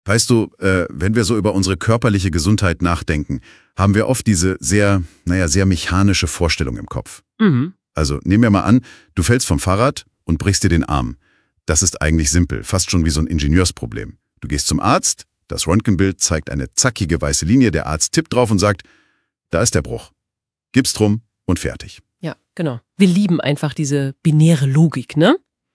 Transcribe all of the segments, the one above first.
Weißt du, wenn wir so über unsere körperliche Gesundheit nachdenken, haben wir oft diese sehr mechanische Vorstellung im Kopf. Mhm. Also nehmen wir mal an, du fällst vom Fahrrad und brichst dir den Arm. Das ist eigentlich simpel, fast schon wie so ein Ingenieursproblem. Du gehst zum Arzt, das Röntgenbild zeigt eine zackige weiße Linie, der Arzt tippt drauf und sagt, da ist der Bruch. Gib's drum und fertig. Ja, genau. Wir lieben einfach diese binäre Logik, ne?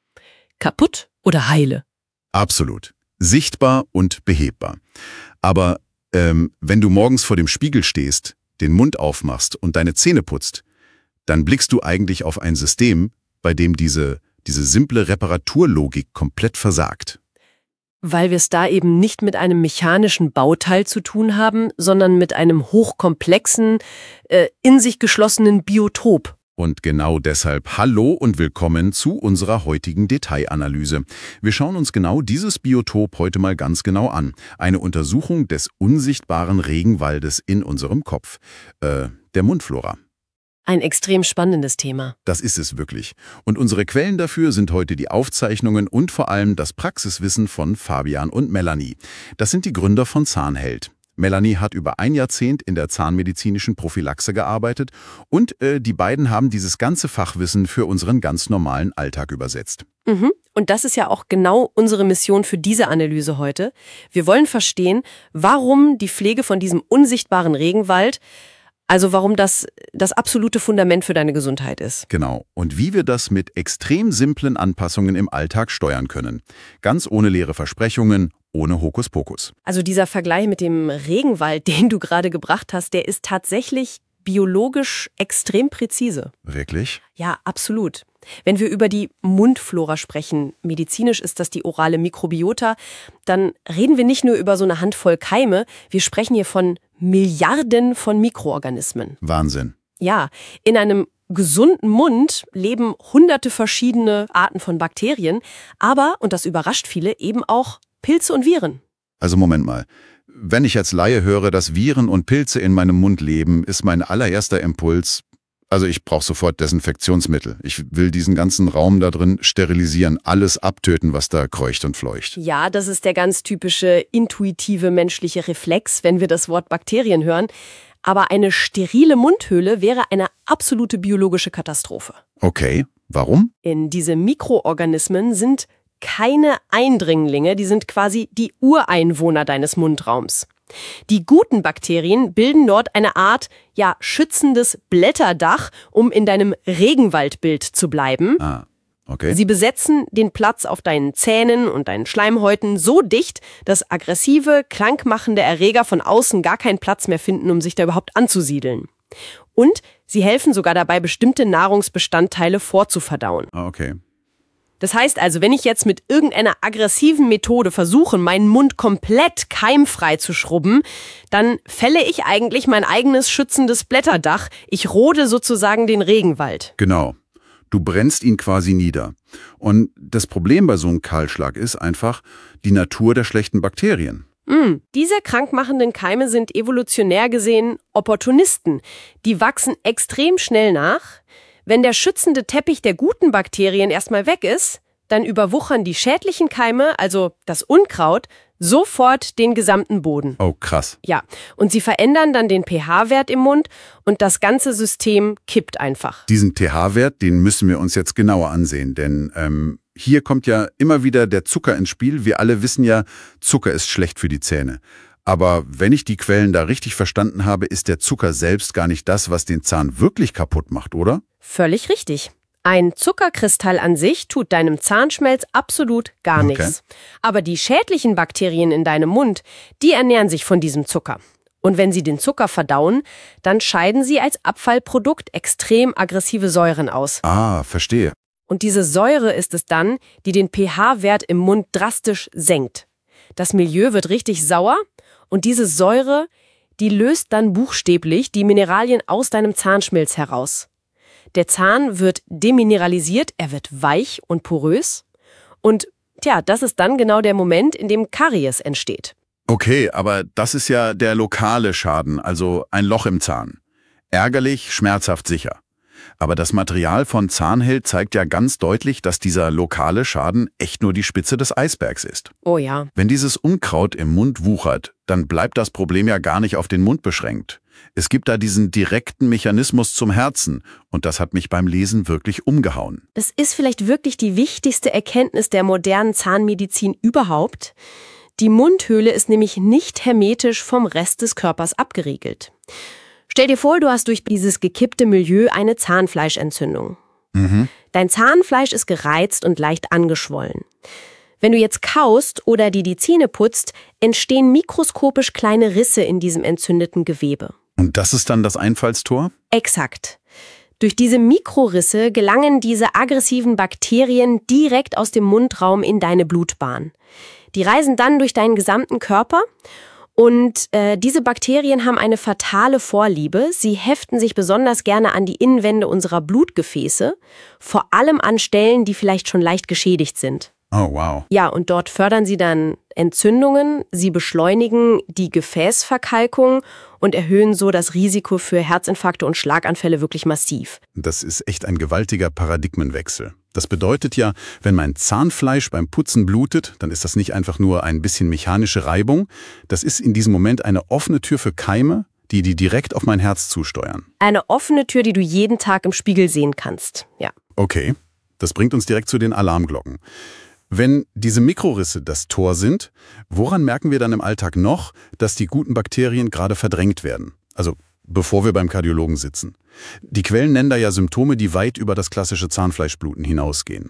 Kaputt oder heile? Absolut. Sichtbar und behebbar. Aber wenn du morgens vor dem Spiegel stehst, den Mund aufmachst und deine Zähne putzt, dann blickst du eigentlich auf ein System, bei dem diese simple Reparaturlogik komplett versagt. Weil wir es da eben nicht mit einem mechanischen Bauteil zu tun haben, sondern mit einem hochkomplexen, in sich geschlossenen Biotop. Und genau deshalb hallo und willkommen zu unserer heutigen Detailanalyse. Wir schauen uns genau dieses Biotop heute mal ganz genau an. Eine Untersuchung des unsichtbaren Regenwaldes in unserem Kopf, der Mundflora. Ein extrem spannendes Thema. Das ist es wirklich. Und unsere Quellen dafür sind heute die Aufzeichnungen und vor allem das Praxiswissen von Fabian und Melanie. Das sind die Gründer von Zahnheld. Melanie hat über ein Jahrzehnt in der zahnmedizinischen Prophylaxe gearbeitet und die beiden haben dieses ganze Fachwissen für unseren ganz normalen Alltag übersetzt. Mhm. Und das ist ja auch genau unsere Mission für diese Analyse heute. Wir wollen verstehen, warum die Pflege von diesem unsichtbaren Regenwald, also warum das absolute Fundament für deine Gesundheit ist. Genau. Und wie wir das mit extrem simplen Anpassungen im Alltag steuern können. Ganz ohne leere Versprechungen, ohne Hokuspokus. Also dieser Vergleich mit dem Regenwald, den du gerade gebracht hast, der ist tatsächlich biologisch extrem präzise. Wirklich? Ja, absolut. Wenn wir über die Mundflora sprechen, medizinisch ist das die orale Mikrobiota, dann reden wir nicht nur über so eine Handvoll Keime, wir sprechen hier von Milliarden von Mikroorganismen. Wahnsinn. Ja, in einem gesunden Mund leben hunderte verschiedene Arten von Bakterien, aber, und das überrascht viele, eben auch Pilze und Viren. Also Moment mal. Wenn ich als Laie höre, dass Viren und Pilze in meinem Mund leben, ist mein allererster Impuls, also ich brauche sofort Desinfektionsmittel. Ich will diesen ganzen Raum da drin sterilisieren, alles abtöten, was da kreucht und fleucht. Ja, das ist der ganz typische intuitive menschliche Reflex, wenn wir das Wort Bakterien hören. Aber eine sterile Mundhöhle wäre eine absolute biologische Katastrophe. Okay, warum? In diese Mikroorganismen sind keine Eindringlinge, die sind quasi die Ureinwohner deines Mundraums. Die guten Bakterien bilden dort eine Art, schützendes Blätterdach, um in deinem Regenwaldbild zu bleiben. Ah, okay. Sie besetzen den Platz auf deinen Zähnen und deinen Schleimhäuten so dicht, dass aggressive, krankmachende Erreger von außen gar keinen Platz mehr finden, um sich da überhaupt anzusiedeln. Und sie helfen sogar dabei, bestimmte Nahrungsbestandteile vorzuverdauen. Ah, okay. Das heißt also, wenn ich jetzt mit irgendeiner aggressiven Methode versuche, meinen Mund komplett keimfrei zu schrubben, dann fälle ich eigentlich mein eigenes schützendes Blätterdach. Ich rode sozusagen den Regenwald. Genau. Du brennst ihn quasi nieder. Und das Problem bei so einem Kahlschlag ist einfach die Natur der schlechten Bakterien. Diese krankmachenden Keime sind evolutionär gesehen Opportunisten. Die wachsen extrem schnell nach. Wenn der schützende Teppich der guten Bakterien erstmal weg ist, dann überwuchern die schädlichen Keime, also das Unkraut, sofort den gesamten Boden. Oh, krass. Ja, und sie verändern dann den pH-Wert im Mund und das ganze System kippt einfach. Diesen pH-Wert, den müssen wir uns jetzt genauer ansehen, denn hier kommt ja immer wieder der Zucker ins Spiel. Wir alle wissen ja, Zucker ist schlecht für die Zähne. Aber wenn ich die Quellen da richtig verstanden habe, ist der Zucker selbst gar nicht das, was den Zahn wirklich kaputt macht, oder? Völlig richtig. Ein Zuckerkristall an sich tut deinem Zahnschmelz absolut gar nichts. Aber die schädlichen Bakterien in deinem Mund, die ernähren sich von diesem Zucker. Und wenn sie den Zucker verdauen, dann scheiden sie als Abfallprodukt extrem aggressive Säuren aus. Ah, verstehe. Und diese Säure ist es dann, die den pH-Wert im Mund drastisch senkt. Das Milieu wird richtig sauer und diese Säure, die löst dann buchstäblich die Mineralien aus deinem Zahnschmelz heraus. Der Zahn wird demineralisiert, er wird weich und porös. Und das ist dann genau der Moment, in dem Karies entsteht. Okay, aber das ist ja der lokale Schaden, also ein Loch im Zahn. Ärgerlich, schmerzhaft sicher. Aber das Material von Zahnheld zeigt ja ganz deutlich, dass dieser lokale Schaden echt nur die Spitze des Eisbergs ist. Oh ja. Wenn dieses Unkraut im Mund wuchert, dann bleibt das Problem ja gar nicht auf den Mund beschränkt. Es gibt da diesen direkten Mechanismus zum Herzen und das hat mich beim Lesen wirklich umgehauen. Das ist vielleicht wirklich die wichtigste Erkenntnis der modernen Zahnmedizin überhaupt. Die Mundhöhle ist nämlich nicht hermetisch vom Rest des Körpers abgeriegelt. Stell dir vor, du hast durch dieses gekippte Milieu eine Zahnfleischentzündung. Dein Zahnfleisch ist gereizt und leicht angeschwollen. Wenn du jetzt kaust oder dir die Zähne putzt, entstehen mikroskopisch kleine Risse in diesem entzündeten Gewebe. Und das ist dann das Einfallstor? Exakt. Durch diese Mikrorisse gelangen diese aggressiven Bakterien direkt aus dem Mundraum in deine Blutbahn. Die reisen dann durch deinen gesamten Körper und diese Bakterien haben eine fatale Vorliebe. Sie heften sich besonders gerne an die Innenwände unserer Blutgefäße, vor allem an Stellen, die vielleicht schon leicht geschädigt sind. Oh, wow. Ja, und dort fördern sie dann Entzündungen, sie beschleunigen die Gefäßverkalkung und erhöhen so das Risiko für Herzinfarkte und Schlaganfälle wirklich massiv. Das ist echt ein gewaltiger Paradigmenwechsel. Das bedeutet ja, wenn mein Zahnfleisch beim Putzen blutet, dann ist das nicht einfach nur ein bisschen mechanische Reibung. Das ist in diesem Moment eine offene Tür für Keime, die direkt auf mein Herz zusteuern. Eine offene Tür, die du jeden Tag im Spiegel sehen kannst, ja. Okay, das bringt uns direkt zu den Alarmglocken. Wenn diese Mikrorisse das Tor sind, woran merken wir dann im Alltag noch, dass die guten Bakterien gerade verdrängt werden? Also bevor wir beim Kardiologen sitzen. Die Quellen nennen da ja Symptome, die weit über das klassische Zahnfleischbluten hinausgehen.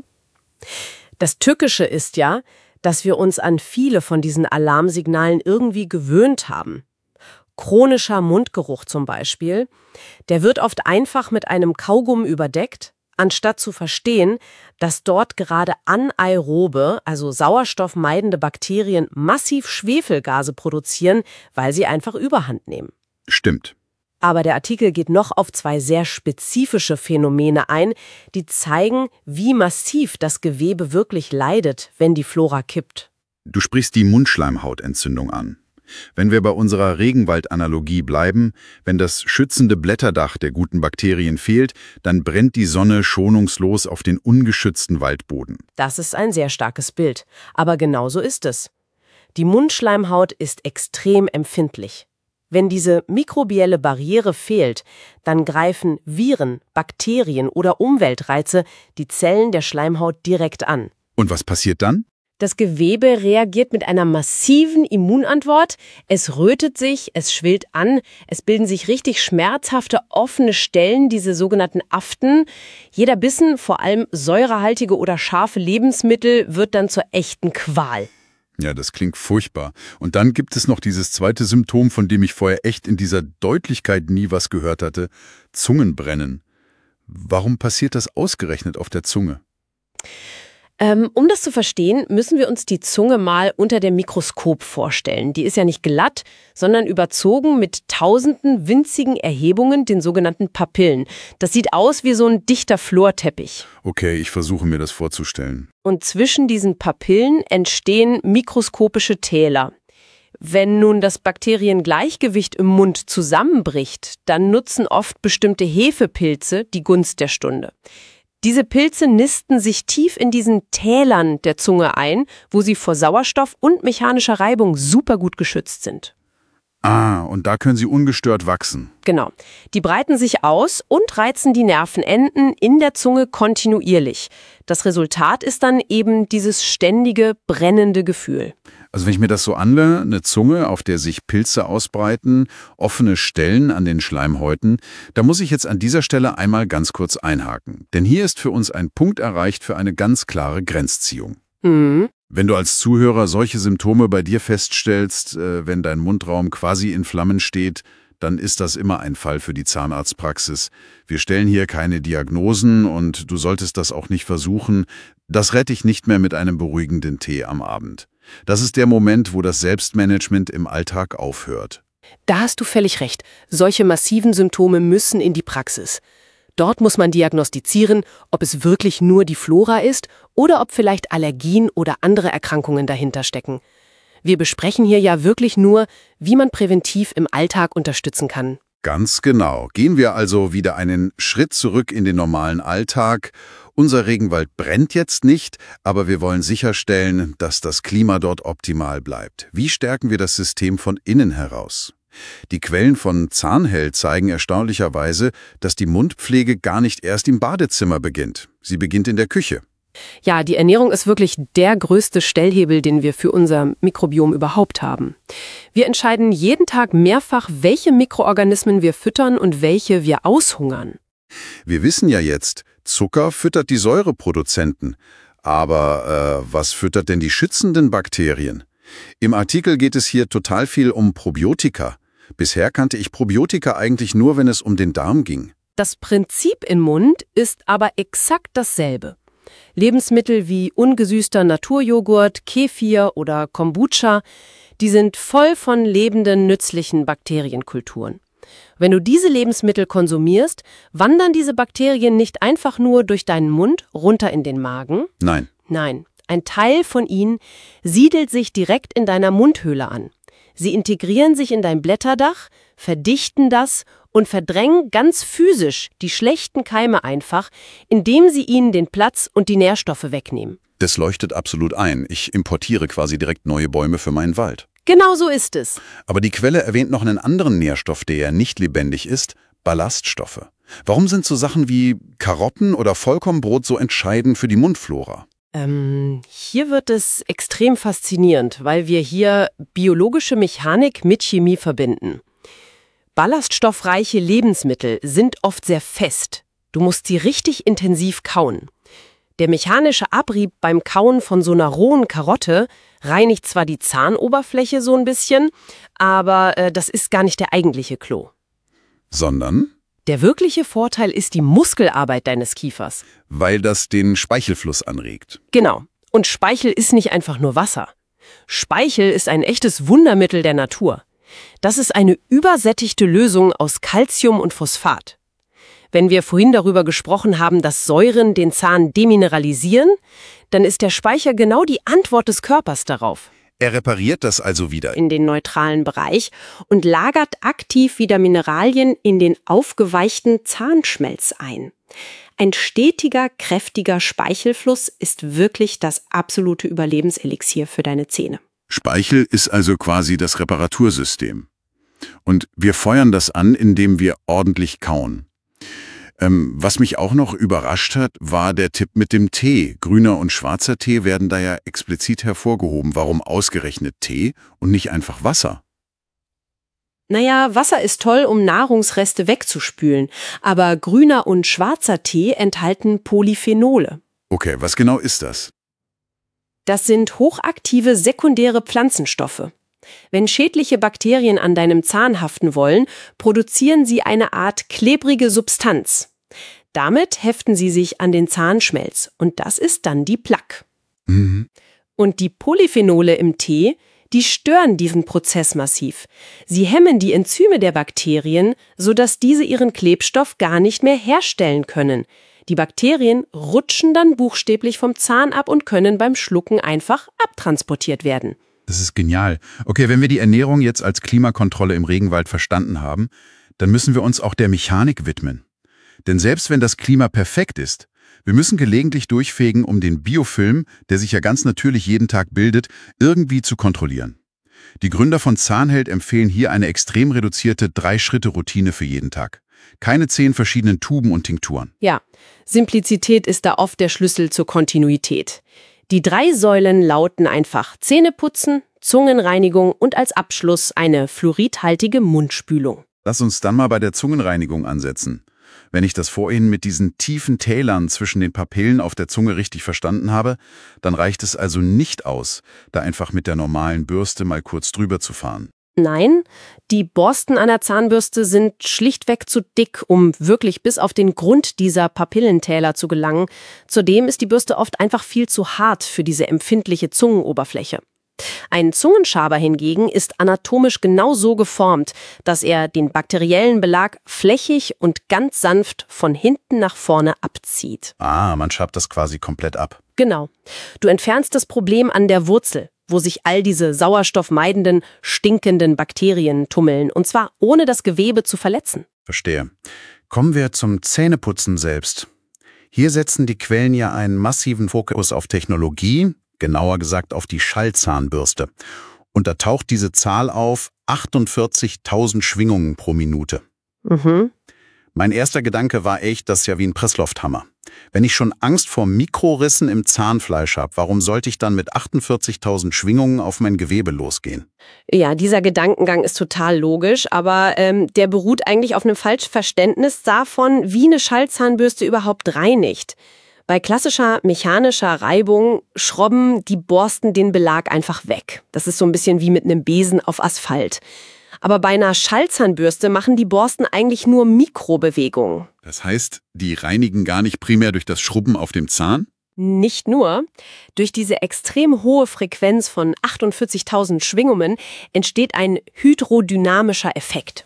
Das Tückische ist ja, dass wir uns an viele von diesen Alarmsignalen irgendwie gewöhnt haben. Chronischer Mundgeruch zum Beispiel, der wird oft einfach mit einem Kaugummi überdeckt, anstatt zu verstehen, dass dort gerade anaerobe, also sauerstoffmeidende Bakterien massiv Schwefelgase produzieren, weil sie einfach Überhand nehmen. Stimmt. Aber der Artikel geht noch auf zwei sehr spezifische Phänomene ein, die zeigen, wie massiv das Gewebe wirklich leidet, wenn die Flora kippt. Du sprichst die Mundschleimhautentzündung an. Wenn wir bei unserer Regenwaldanalogie bleiben, wenn das schützende Blätterdach der guten Bakterien fehlt, dann brennt die Sonne schonungslos auf den ungeschützten Waldboden. Das ist ein sehr starkes Bild, aber genauso ist es. Die Mundschleimhaut ist extrem empfindlich. Wenn diese mikrobielle Barriere fehlt, dann greifen Viren, Bakterien oder Umweltreize die Zellen der Schleimhaut direkt an. Und was passiert dann? Das Gewebe reagiert mit einer massiven Immunantwort. Es rötet sich, es schwillt an, es bilden sich richtig schmerzhafte offene Stellen, diese sogenannten Aften. Jeder Bissen, vor allem säurehaltige oder scharfe Lebensmittel, wird dann zur echten Qual. Ja, das klingt furchtbar. Und dann gibt es noch dieses zweite Symptom, von dem ich vorher echt in dieser Deutlichkeit nie was gehört hatte: Zungenbrennen. Warum passiert das ausgerechnet auf der Zunge? Um das zu verstehen, müssen wir uns die Zunge mal unter dem Mikroskop vorstellen. Die ist ja nicht glatt, sondern überzogen mit tausenden winzigen Erhebungen, den sogenannten Papillen. Das sieht aus wie so ein dichter Florteppich. Okay, ich versuche mir das vorzustellen. Und zwischen diesen Papillen entstehen mikroskopische Täler. Wenn nun das Bakteriengleichgewicht im Mund zusammenbricht, dann nutzen oft bestimmte Hefepilze die Gunst der Stunde. Diese Pilze nisten sich tief in diesen Tälern der Zunge ein, wo sie vor Sauerstoff und mechanischer Reibung super gut geschützt sind. Ah, und da können sie ungestört wachsen. Genau. Die breiten sich aus und reizen die Nervenenden in der Zunge kontinuierlich. Das Resultat ist dann eben dieses ständige, brennende Gefühl. Also wenn ich mir das so anhöre, eine Zunge, auf der sich Pilze ausbreiten, offene Stellen an den Schleimhäuten, da muss ich jetzt an dieser Stelle einmal ganz kurz einhaken. Denn hier ist für uns ein Punkt erreicht für eine ganz klare Grenzziehung. Wenn du als Zuhörer solche Symptome bei dir feststellst, wenn dein Mundraum quasi in Flammen steht, dann ist das immer ein Fall für die Zahnarztpraxis. Wir stellen hier keine Diagnosen und du solltest das auch nicht versuchen. Das rette ich nicht mehr mit einem beruhigenden Tee am Abend. Das ist der Moment, wo das Selbstmanagement im Alltag aufhört. Da hast du völlig recht. Solche massiven Symptome müssen in die Praxis. Dort muss man diagnostizieren, ob es wirklich nur die Flora ist oder ob vielleicht Allergien oder andere Erkrankungen dahinter stecken. Wir besprechen hier ja wirklich nur, wie man präventiv im Alltag unterstützen kann. Ganz genau. Gehen wir also wieder einen Schritt zurück in den normalen Alltag. Unser Regenwald brennt jetzt nicht, aber wir wollen sicherstellen, dass das Klima dort optimal bleibt. Wie stärken wir das System von innen heraus? Die Quellen von Zahnhell zeigen erstaunlicherweise, dass die Mundpflege gar nicht erst im Badezimmer beginnt. Sie beginnt in der Küche. Ja, die Ernährung ist wirklich der größte Stellhebel, den wir für unser Mikrobiom überhaupt haben. Wir entscheiden jeden Tag mehrfach, welche Mikroorganismen wir füttern und welche wir aushungern. Wir wissen ja jetzt, Zucker füttert die Säureproduzenten. Aber was füttert denn die schützenden Bakterien? Im Artikel geht es hier total viel um Probiotika. Bisher kannte ich Probiotika eigentlich nur, wenn es um den Darm ging. Das Prinzip im Mund ist aber exakt dasselbe. Lebensmittel wie ungesüßter Naturjoghurt, Kefir oder Kombucha, die sind voll von lebenden, nützlichen Bakterienkulturen. Wenn du diese Lebensmittel konsumierst, wandern diese Bakterien nicht einfach nur durch deinen Mund runter in den Magen. Nein. Nein, ein Teil von ihnen siedelt sich direkt in deiner Mundhöhle an. Sie integrieren sich in dein Blätterdach, verdichten das und verdrängen ganz physisch die schlechten Keime einfach, indem sie ihnen den Platz und die Nährstoffe wegnehmen. Das leuchtet absolut ein. Ich importiere quasi direkt neue Bäume für meinen Wald. Genau so ist es. Aber die Quelle erwähnt noch einen anderen Nährstoff, der ja nicht lebendig ist: Ballaststoffe. Warum sind so Sachen wie Karotten oder Vollkornbrot so entscheidend für die Mundflora? Hier wird es extrem faszinierend, weil wir hier biologische Mechanik mit Chemie verbinden. Ballaststoffreiche Lebensmittel sind oft sehr fest. Du musst sie richtig intensiv kauen. Der mechanische Abrieb beim Kauen von so einer rohen Karotte reinigt zwar die Zahnoberfläche so ein bisschen, aber das ist gar nicht der eigentliche Clou. Sondern? Der wirkliche Vorteil ist die Muskelarbeit deines Kiefers. Weil das den Speichelfluss anregt. Genau. Und Speichel ist nicht einfach nur Wasser. Speichel ist ein echtes Wundermittel der Natur. Das ist eine übersättigte Lösung aus Calcium und Phosphat. Wenn wir vorhin darüber gesprochen haben, dass Säuren den Zahn demineralisieren, dann ist der Speicher genau die Antwort des Körpers darauf. Er repariert das also wieder. In den neutralen Bereich und lagert aktiv wieder Mineralien in den aufgeweichten Zahnschmelz ein. Ein stetiger, kräftiger Speichelfluss ist wirklich das absolute Überlebenselixier für deine Zähne. Speichel ist also quasi das Reparatursystem. Und wir feuern das an, indem wir ordentlich kauen. Was mich auch noch überrascht hat, war der Tipp mit dem Tee. Grüner und schwarzer Tee werden da ja explizit hervorgehoben. Warum ausgerechnet Tee und nicht einfach Wasser? Naja, Wasser ist toll, um Nahrungsreste wegzuspülen, aber grüner und schwarzer Tee enthalten Polyphenole. Okay, was genau ist das? Das sind hochaktive sekundäre Pflanzenstoffe. Wenn schädliche Bakterien an deinem Zahn haften wollen, produzieren sie eine Art klebrige Substanz. Damit heften sie sich an den Zahnschmelz und das ist dann die Plaque. Mhm. Und die Polyphenole im Tee, die stören diesen Prozess massiv. Sie hemmen die Enzyme der Bakterien, sodass diese ihren Klebstoff gar nicht mehr herstellen können. Die Bakterien rutschen dann buchstäblich vom Zahn ab und können beim Schlucken einfach abtransportiert werden. Das ist genial. Okay, wenn wir die Ernährung jetzt als Klimakontrolle im Regenwald verstanden haben, dann müssen wir uns auch der Mechanik widmen. Denn selbst wenn das Klima perfekt ist, wir müssen gelegentlich durchfegen, um den Biofilm, der sich ja ganz natürlich jeden Tag bildet, irgendwie zu kontrollieren. Die Gründer von Zahnheld empfehlen hier eine extrem reduzierte 3-Schritte-Routine für jeden Tag. Keine 10 verschiedenen Tuben und Tinkturen. Ja, Simplizität ist da oft der Schlüssel zur Kontinuität. Die 3 Säulen lauten einfach Zähneputzen, Zungenreinigung und als Abschluss eine fluoridhaltige Mundspülung. Lass uns dann mal bei der Zungenreinigung ansetzen. Wenn ich das vorhin mit diesen tiefen Tälern zwischen den Papillen auf der Zunge richtig verstanden habe, dann reicht es also nicht aus, da einfach mit der normalen Bürste mal kurz drüber zu fahren. Nein, die Borsten an der Zahnbürste sind schlichtweg zu dick, um wirklich bis auf den Grund dieser Papillentäler zu gelangen. Zudem ist die Bürste oft einfach viel zu hart für diese empfindliche Zungenoberfläche. Ein Zungenschaber hingegen ist anatomisch genau so geformt, dass er den bakteriellen Belag flächig und ganz sanft von hinten nach vorne abzieht. Ah, man schabt das quasi komplett ab. Genau. Du entfernst das Problem an der Wurzel. wo sich all diese sauerstoffmeidenden, stinkenden Bakterien tummeln, und zwar ohne das Gewebe zu verletzen. Verstehe. Kommen wir zum Zähneputzen selbst. Hier setzen die Quellen ja einen massiven Fokus auf Technologie, genauer gesagt auf die Schallzahnbürste. Und da taucht diese Zahl auf 48.000 Schwingungen pro Minute. Mein erster Gedanke war echt, das ist ja wie ein Presslufthammer. Wenn ich schon Angst vor Mikrorissen im Zahnfleisch habe, warum sollte ich dann mit 48.000 Schwingungen auf mein Gewebe losgehen? Ja, dieser Gedankengang ist total logisch, aber der beruht eigentlich auf einem Falschverständnis davon, wie eine Schallzahnbürste überhaupt reinigt. Bei klassischer mechanischer Reibung schrobben die Borsten den Belag einfach weg. Das ist so ein bisschen wie mit einem Besen auf Asphalt. Aber bei einer Schallzahnbürste machen die Borsten eigentlich nur Mikrobewegungen. Das heißt, die reinigen gar nicht primär durch das Schrubben auf dem Zahn? Nicht nur. Durch diese extrem hohe Frequenz von 48.000 Schwingungen entsteht ein hydrodynamischer Effekt.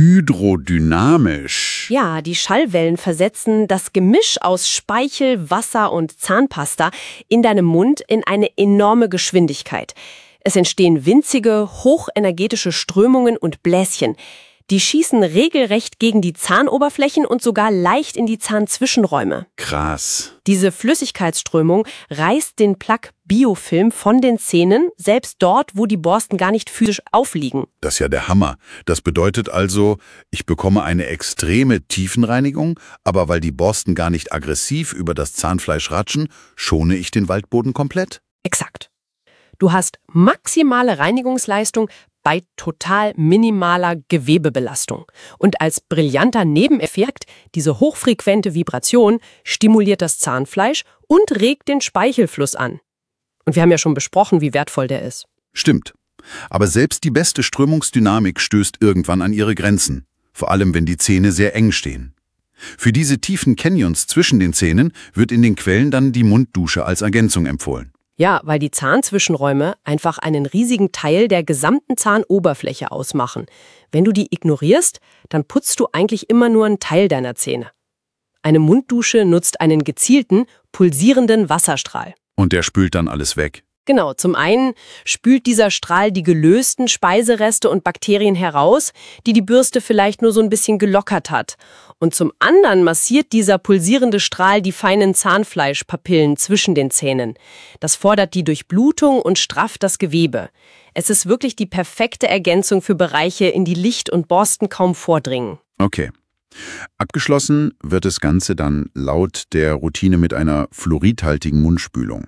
Hydrodynamisch? Ja, die Schallwellen versetzen das Gemisch aus Speichel, Wasser und Zahnpasta in deinem Mund in eine enorme Geschwindigkeit. Es entstehen winzige, hochenergetische Strömungen und Bläschen. Die schießen regelrecht gegen die Zahnoberflächen und sogar leicht in die Zahnzwischenräume. Krass. Diese Flüssigkeitsströmung reißt den Plaque-Biofilm von den Zähnen, selbst dort, wo die Borsten gar nicht physisch aufliegen. Das ist ja der Hammer. Das bedeutet also, ich bekomme eine extreme Tiefenreinigung, aber weil die Borsten gar nicht aggressiv über das Zahnfleisch ratschen, schone ich den Waldboden komplett? Exakt. Du hast maximale Reinigungsleistung bei total minimaler Gewebebelastung. Und als brillanter Nebeneffekt, diese hochfrequente Vibration stimuliert das Zahnfleisch und regt den Speichelfluss an. Und wir haben ja schon besprochen, wie wertvoll der ist. Stimmt. Aber selbst die beste Strömungsdynamik stößt irgendwann an ihre Grenzen. Vor allem, wenn die Zähne sehr eng stehen. Für diese tiefen Canyons zwischen den Zähnen wird in den Quellen dann die Munddusche als Ergänzung empfohlen. Ja, weil die Zahnzwischenräume einfach einen riesigen Teil der gesamten Zahnoberfläche ausmachen. Wenn du die ignorierst, dann putzt du eigentlich immer nur einen Teil deiner Zähne. Eine Munddusche nutzt einen gezielten, pulsierenden Wasserstrahl. Und der spült dann alles weg. Genau, zum einen spült dieser Strahl die gelösten Speisereste und Bakterien heraus, die die Bürste vielleicht nur so ein bisschen gelockert hat. Und zum anderen massiert dieser pulsierende Strahl die feinen Zahnfleischpapillen zwischen den Zähnen. Das fordert die Durchblutung und strafft das Gewebe. Es ist wirklich die perfekte Ergänzung für Bereiche, in die Licht und Borsten kaum vordringen. Okay. Abgeschlossen wird das Ganze dann laut der Routine mit einer fluoridhaltigen Mundspülung.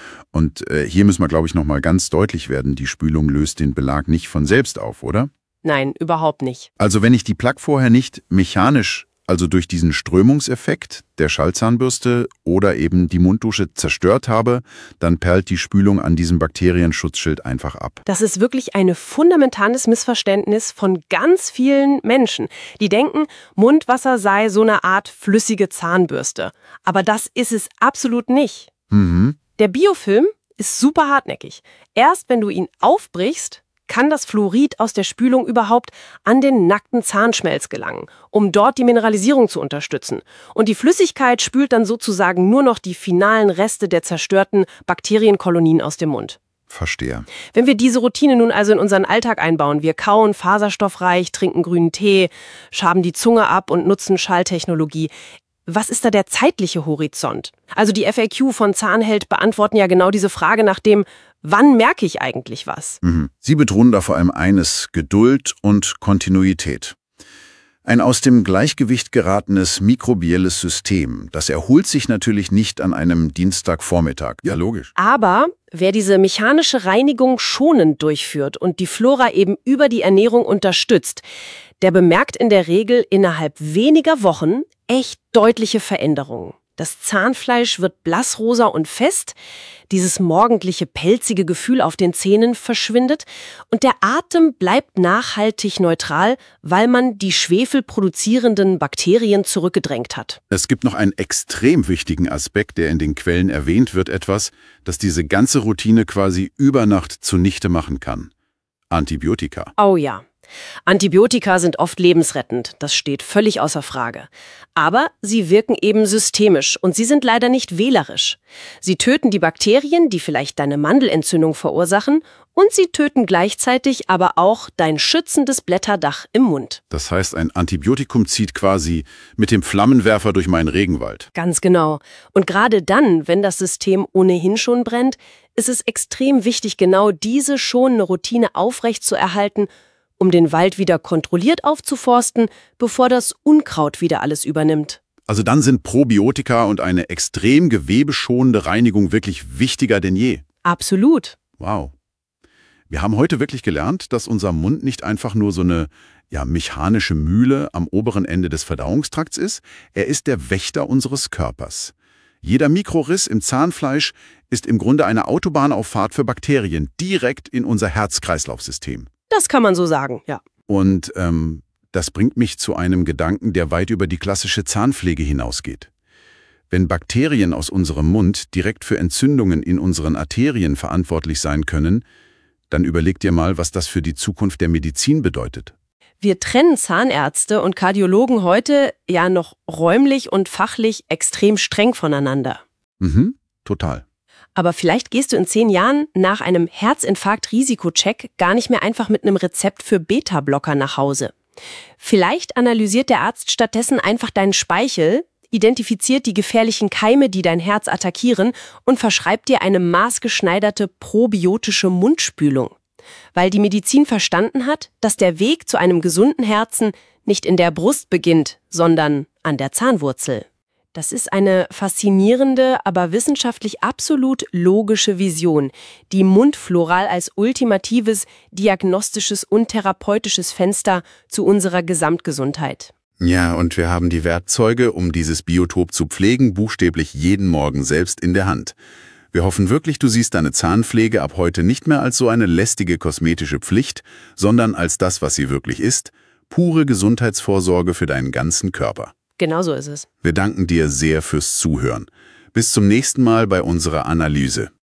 Und hier müssen wir, glaube ich, nochmal ganz deutlich werden, die Spülung löst den Belag nicht von selbst auf, oder? Nein, überhaupt nicht. Also wenn ich die Plaque vorher nicht mechanisch, also durch diesen Strömungseffekt der Schallzahnbürste oder eben die Munddusche zerstört habe, dann perlt die Spülung an diesem Bakterienschutzschild einfach ab. Das ist wirklich ein fundamentales Missverständnis von ganz vielen Menschen, die denken, Mundwasser sei so eine Art flüssige Zahnbürste. Aber das ist es absolut nicht. Der Biofilm ist super hartnäckig. Erst wenn du ihn aufbrichst, kann das Fluorid aus der Spülung überhaupt an den nackten Zahnschmelz gelangen, um dort die Mineralisierung zu unterstützen. Und die Flüssigkeit spült dann sozusagen nur noch die finalen Reste der zerstörten Bakterienkolonien aus dem Mund. Verstehe. Wenn wir diese Routine nun also in unseren Alltag einbauen, wir kauen faserstoffreich, trinken grünen Tee, schaben die Zunge ab und nutzen Schalltechnologie, was ist da der zeitliche Horizont? Also die FAQ von Zahnheld beantworten ja genau diese Frage nach dem, wann merke ich eigentlich was? Sie betonen da vor allem eines: Geduld und Kontinuität. Ein aus dem Gleichgewicht geratenes mikrobielles System, das erholt sich natürlich nicht an einem Dienstagvormittag. Ja, logisch. Aber wer diese mechanische Reinigung schonend durchführt und die Flora eben über die Ernährung unterstützt, der bemerkt in der Regel innerhalb weniger Wochen echt deutliche Veränderungen. Das Zahnfleisch wird blassrosa und fest, dieses morgendliche pelzige Gefühl auf den Zähnen verschwindet und der Atem bleibt nachhaltig neutral, weil man die schwefelproduzierenden Bakterien zurückgedrängt hat. Es gibt noch einen extrem wichtigen Aspekt, der in den Quellen erwähnt wird, etwas, das diese ganze Routine quasi über Nacht zunichte machen kann: Antibiotika. Oh ja. Antibiotika sind oft lebensrettend, das steht völlig außer Frage. Aber sie wirken eben systemisch und sie sind leider nicht wählerisch. Sie töten die Bakterien, die vielleicht deine Mandelentzündung verursachen, und sie töten gleichzeitig aber auch dein schützendes Blätterdach im Mund. Das heißt, ein Antibiotikum zieht quasi mit dem Flammenwerfer durch meinen Regenwald. Ganz genau. Und gerade dann, wenn das System ohnehin schon brennt, ist es extrem wichtig, genau diese schonende Routine aufrechtzuerhalten, um den Wald wieder kontrolliert aufzuforsten, bevor das Unkraut wieder alles übernimmt. Also dann sind Probiotika und eine extrem gewebeschonende Reinigung wirklich wichtiger denn je. Absolut. Wow. Wir haben heute wirklich gelernt, dass unser Mund nicht einfach nur so eine mechanische Mühle am oberen Ende des Verdauungstrakts ist. Er ist der Wächter unseres Körpers. Jeder Mikroriss im Zahnfleisch ist im Grunde eine Autobahnauffahrt für Bakterien direkt in unser Herz-Kreislauf-System. Das kann man so sagen, ja. Und das bringt mich zu einem Gedanken, der weit über die klassische Zahnpflege hinausgeht. Wenn Bakterien aus unserem Mund direkt für Entzündungen in unseren Arterien verantwortlich sein können, dann überleg dir mal, was das für die Zukunft der Medizin bedeutet. Wir trennen Zahnärzte und Kardiologen heute ja noch räumlich und fachlich extrem streng voneinander. Total. Aber vielleicht gehst du in 10 Jahren nach einem Herzinfarkt-Risikocheck gar nicht mehr einfach mit einem Rezept für Beta-Blocker nach Hause. Vielleicht analysiert der Arzt stattdessen einfach deinen Speichel, identifiziert die gefährlichen Keime, die dein Herz attackieren und verschreibt dir eine maßgeschneiderte probiotische Mundspülung. Weil die Medizin verstanden hat, dass der Weg zu einem gesunden Herzen nicht in der Brust beginnt, sondern an der Zahnwurzel. Das ist eine faszinierende, aber wissenschaftlich absolut logische Vision, die Mundfloral als ultimatives diagnostisches und therapeutisches Fenster zu unserer Gesamtgesundheit. Ja, und wir haben die Werkzeuge, um dieses Biotop zu pflegen, buchstäblich jeden Morgen selbst in der Hand. Wir hoffen wirklich, du siehst deine Zahnpflege ab heute nicht mehr als so eine lästige kosmetische Pflicht, sondern als das, was sie wirklich ist, pure Gesundheitsvorsorge für deinen ganzen Körper. Genau so ist es. Wir danken dir sehr fürs Zuhören. Bis zum nächsten Mal bei unserer Analyse.